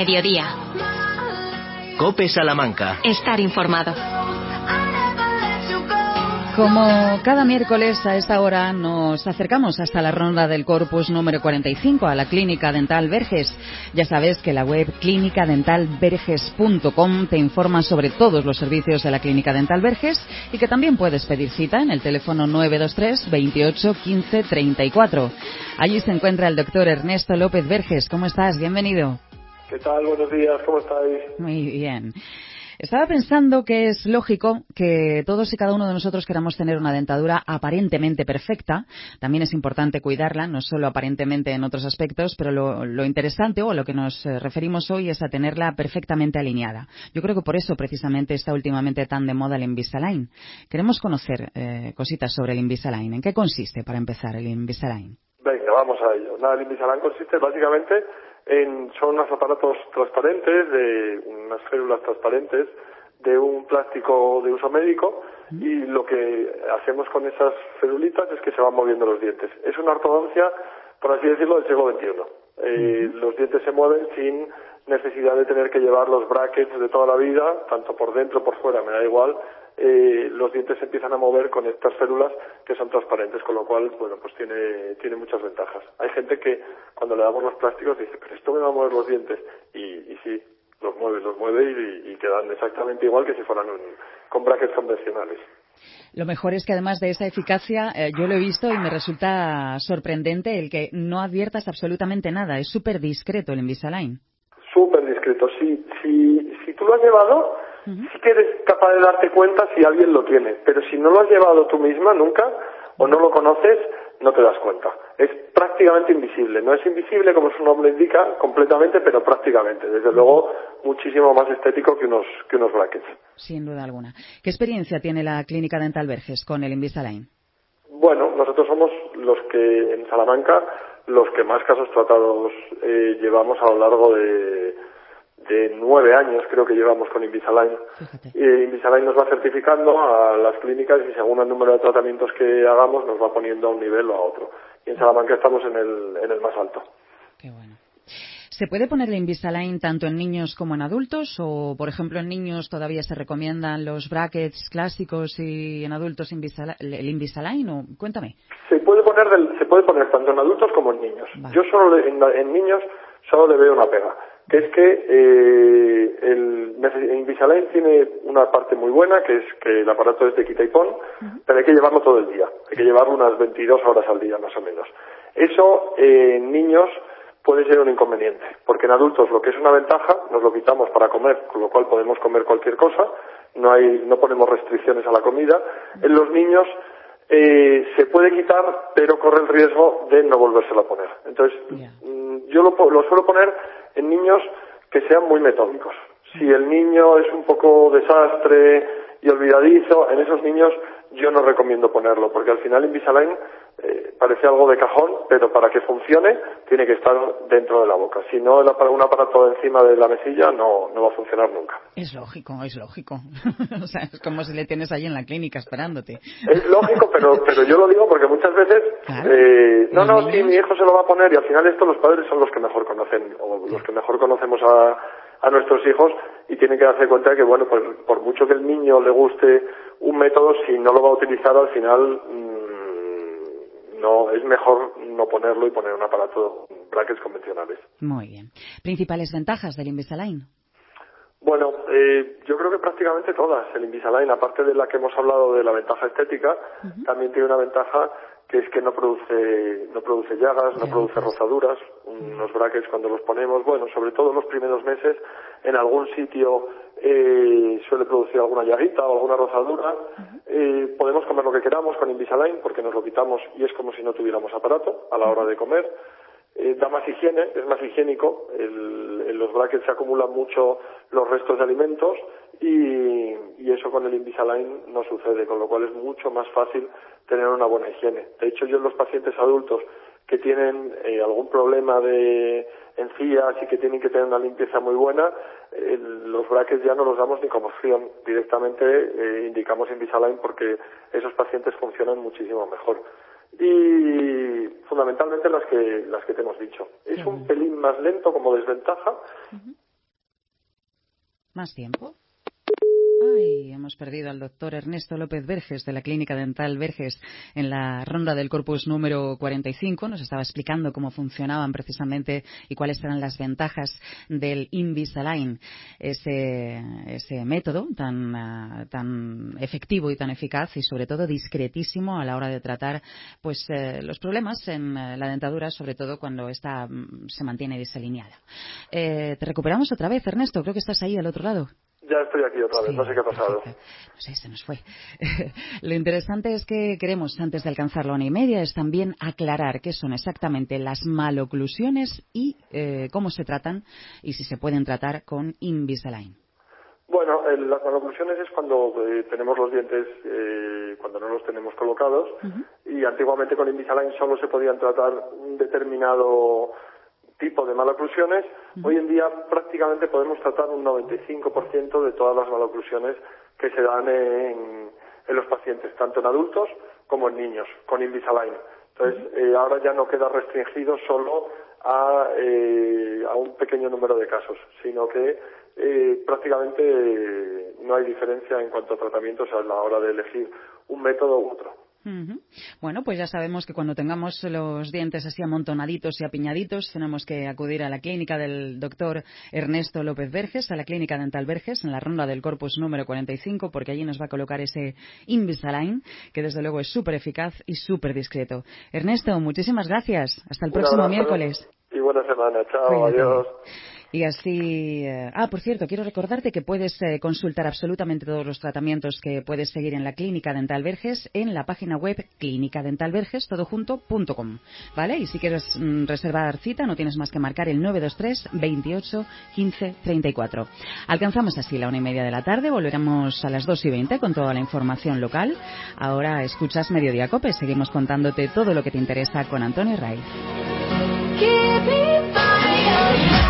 mediodía. COPE Salamanca. Estar informado. Como cada miércoles a esta hora nos acercamos hasta la ronda del Corpus número 45 a la Clínica Dental Verges. Ya sabes que la web clinicadentalverges.com te informa sobre todos los servicios de la Clínica Dental Verges y que también puedes pedir cita en el teléfono 923 28 15 34. Allí se encuentra el doctor Ernesto López Verges. ¿Cómo estás? Bienvenido. ¿Qué tal? Buenos días. ¿Cómo estáis? Muy bien. Estaba pensando que es lógico que todos y cada uno de nosotros queramos tener una dentadura aparentemente perfecta. También es importante cuidarla, no solo aparentemente en otros aspectos, pero lo interesante o a lo que nos referimos hoy es a tenerla perfectamente alineada. Yo creo que por eso precisamente está últimamente tan de moda el Invisalign. Queremos conocer cositas sobre el Invisalign. ¿En qué consiste, para empezar, el Invisalign? Venga, vamos a ello. El Invisalign consiste básicamente son unos aparatos transparentes, de unas férulas transparentes, de un plástico de uso médico, y lo que hacemos con esas ferulitas es que se van moviendo los dientes. Es una ortodoncia, por así decirlo, del siglo XXI. Los dientes se mueven sin necesidad de tener que llevar los brackets de toda la vida, tanto por dentro, por fuera, me da igual. Los dientes se empiezan a mover con estas férulas que son transparentes, con lo cual, bueno, pues tiene muchas ventajas. Hay gente que cuando le damos los plásticos dice, pero esto me va a mover los dientes, y sí, los mueve y quedan exactamente igual que si fueran con brackets convencionales. Lo mejor es que además de esa eficacia, yo lo he visto y me resulta sorprendente el que no adviertas absolutamente nada. Es súper discreto el Invisalign. Súper discreto. Si tú lo has llevado, sí que eres capaz de darte cuenta si alguien lo tiene. Pero si no lo has llevado tú misma nunca o no lo conoces, no te das cuenta. Es prácticamente invisible. No es invisible, como su nombre indica, completamente, pero prácticamente. Desde luego, muchísimo más estético que unos brackets. Sin duda alguna. ¿Qué experiencia tiene la Clínica Dental Verges con el Invisalign? Bueno, nosotros somos los que en Salamanca, los que más casos tratados llevamos a lo largo de 9 años, creo que llevamos con Invisalign. Invisalign nos va certificando a las clínicas y según el número de tratamientos que hagamos nos va poniendo a un nivel o a otro. Y en Salamanca estamos en el más alto. Qué bueno. ¿Se puede poner el Invisalign tanto en niños como en adultos? O, por ejemplo, en niños todavía se recomiendan los brackets clásicos y en adultos el Invisalign? ¿O? Cuéntame. Se puede poner tanto en adultos como en niños. Vale. Yo solo en niños solo le veo una pega, que es que el Invisalign tiene una parte muy buena, que es que el aparato es de quita y pon, pero hay que llevarlo todo el día. Hay que llevarlo unas 22 horas al día, más o menos. Eso en niños puede ser un inconveniente, porque en adultos lo que es una ventaja, nos lo quitamos para comer, con lo cual podemos comer cualquier cosa, no ponemos restricciones a la comida. En los niños se puede quitar, pero corre el riesgo de no volvérselo a poner. Entonces, yo lo suelo poner en niños que sean muy metódicos. Si el niño es un poco desastre y olvidadizo, en esos niños yo no recomiendo ponerlo, porque al final Invisalign parece algo de cajón, pero para que funcione tiene que estar dentro de la boca. Si no, un aparato encima de la mesilla no va a funcionar nunca. Es lógico. O sea, es como si le tienes ahí en la clínica esperándote. Es lógico, pero yo lo digo porque muchas veces, claro. Sí, mi hijo se lo va a poner, y al final esto los padres son los que mejor conocen, o los que mejor conocemos a nuestros hijos, y tienen que darse cuenta que, bueno, pues por mucho que el niño le guste un método, si no lo va a utilizar al final, no, es mejor no ponerlo y poner un aparato, brackets convencionales. Muy bien. ¿Principales ventajas del Invisalign? Bueno, yo creo que prácticamente todas. El Invisalign, aparte de la que hemos hablado de la ventaja estética, también tiene una ventaja que es que no produce llagas, no produce rozaduras. Unos brackets cuando los ponemos, bueno, sobre todo en los primeros meses, en algún sitio suele producir alguna llaguita o alguna rozadura. Podemos comer lo que queramos con Invisalign porque nos lo quitamos y es como si no tuviéramos aparato a la hora de comer. Da más higiene, es más higiénico. En los brackets se acumulan mucho los restos de alimentos y eso con el Invisalign no sucede, con lo cual es mucho más fácil tener una buena higiene. De hecho, yo en los pacientes adultos que tienen algún problema de encías y que tienen que tener una limpieza muy buena, los brackets ya no los damos ni como opción. Directamente indicamos Invisalign porque esos pacientes funcionan muchísimo mejor. Y fundamentalmente las que te hemos dicho. Es un pelín más lento como desventaja, Más tiempo. Ay, hemos perdido al doctor Ernesto López Verges de la Clínica Dental Verges en la ronda del corpus número 45. Nos estaba explicando cómo funcionaban precisamente y cuáles eran las ventajas del Invisalign, ese método tan efectivo y tan eficaz y sobre todo discretísimo a la hora de tratar pues los problemas en la dentadura, sobre todo cuando esta se mantiene desalineada. Te recuperamos otra vez, Ernesto, creo que estás ahí al otro lado. Ya estoy aquí otra vez, no sé qué ha pasado. Perfecto. No sé, se nos fue. Lo interesante es que queremos, antes de alcanzar la 1:30, es también aclarar qué son exactamente las maloclusiones y cómo se tratan y si se pueden tratar con Invisalign. Bueno, las maloclusiones es cuando tenemos los dientes, cuando no los tenemos colocados, y antiguamente con Invisalign solo se podían tratar un determinado tipo de maloclusiones. Hoy en día prácticamente podemos tratar un 95% de todas las maloclusiones que se dan en los pacientes, tanto en adultos como en niños, con Invisalign. Entonces, ahora ya no queda restringido solo a un pequeño número de casos, sino que prácticamente no hay diferencia en cuanto a tratamientos a la hora de elegir un método u otro. Bueno, pues ya sabemos que cuando tengamos los dientes así amontonaditos y apiñaditos tenemos que acudir a la clínica del doctor Ernesto López Verges, a la clínica Dental Verges, en la ronda del corpus número 45, porque allí nos va a colocar ese Invisalign, que desde luego es súper eficaz y súper discreto. Ernesto, muchísimas gracias. Hasta el próximo miércoles. Y buena semana. Chao, Cuídate. Adiós. Y así... por cierto, quiero recordarte que puedes consultar absolutamente todos los tratamientos que puedes seguir en la Clínica Dental Verges en la página web clinicadentalverges.com, ¿vale? Y si quieres reservar cita, no tienes más que marcar el 923 28 15 34. Alcanzamos así la 1:30 de la tarde, volveremos a las 2:20 con toda la información local. Ahora escuchas Mediodía Cope, seguimos contándote todo lo que te interesa con Antonio Ray.